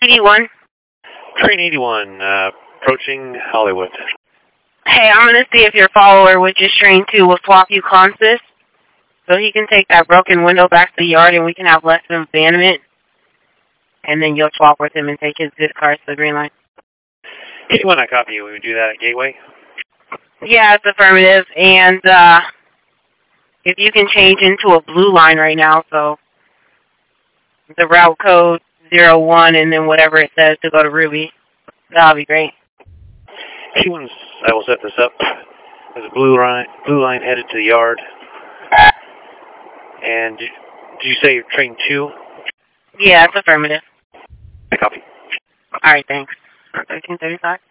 81. Train 81, approaching Hollywood. Hey, I'm going to see if your follower, which is Train 2, will swap you Consus so he can take that broken window back to the yard and we can have less abandonment. And then you'll swap with him and take his good cars to the Green Line. 81, I copy you. We would do that at Gateway? Yeah, it's affirmative. And if you can change into a blue line right now, so the route code 01 and then whatever it says to go to Ruby, that'll be great. 81, I will set this up. There's a blue line headed to the yard. And did you say Train 2? Yeah, it's affirmative. I copy. All right, thanks. 1335.